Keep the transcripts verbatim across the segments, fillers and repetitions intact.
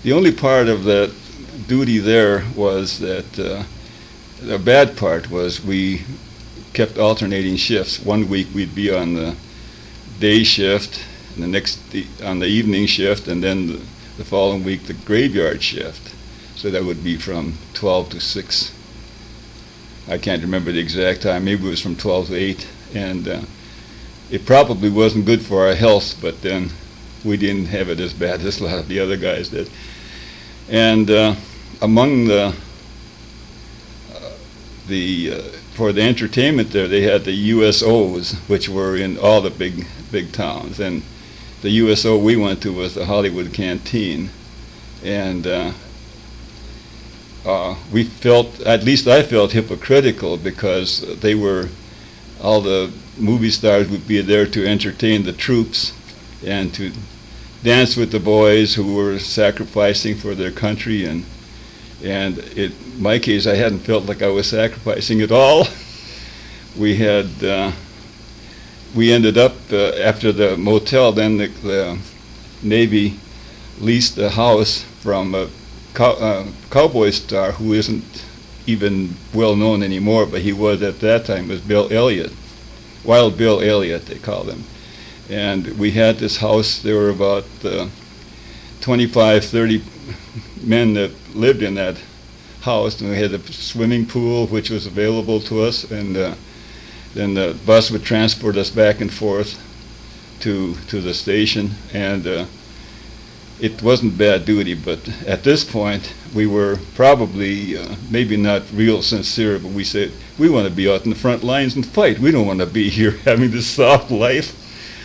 The only part of that duty there was that uh, the bad part was we kept alternating shifts. One week we'd be on the day shift, and the next on the evening shift, and then the, the following week the graveyard shift. So that would be from twelve to six. I can't remember the exact time. Maybe it was from twelve to eight, and uh, it probably wasn't good for our health, but then we didn't have it as bad as a lot of the other guys did. And uh, among the uh, the uh, for the entertainment there, they had the U S Os, which were in all the big big towns, and the U S O we went to was the Hollywood Canteen, and uh, uh, we felt, at least I felt, hypocritical because they were, all the movie stars would be there to entertain the troops and to dance with the boys who were sacrificing for their country, and and in my case I hadn't felt like I was sacrificing at all. We had uh, we ended up uh, after the motel, then the, the Navy leased a house from a cow, uh, cowboy star who isn't even well known anymore, but he was at that time, was Bill Elliott, Wild Bill Elliott they called him. And we had this house. There were about uh, twenty-five, thirty men that lived in that house, and we had a swimming pool which was available to us, and uh, then the bus would transport us back and forth to to the station, and uh, it wasn't bad duty, but at this point we were probably uh, maybe not real sincere, but we said we want to be out in the front lines and fight. We don't want to be here having this soft life.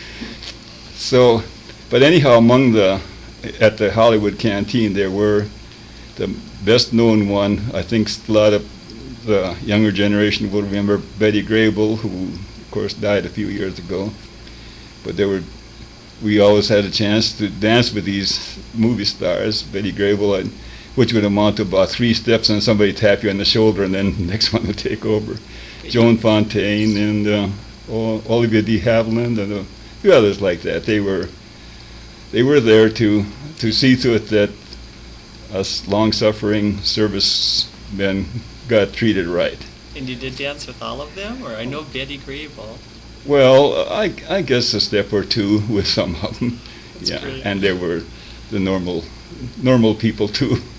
So, but anyhow, among the, at the Hollywood Canteen, there were the best known one, I think a lot of the younger generation will remember Betty Grable, who of course died a few years ago. But there were, we always had a chance to dance with these movie stars. Betty Grable, and, which would amount to about three steps and somebody tap you on the shoulder and then the next one would take over. Joan Fontaine and uh, Olivia de Havilland and a few others like that. They were they were there to to see to it that us long-suffering servicemen got treated right. And you did dance with all of them, or I know Betty Grable. Well, I I guess a step or two with some of them. That's yeah, great. and there were the normal normal people too.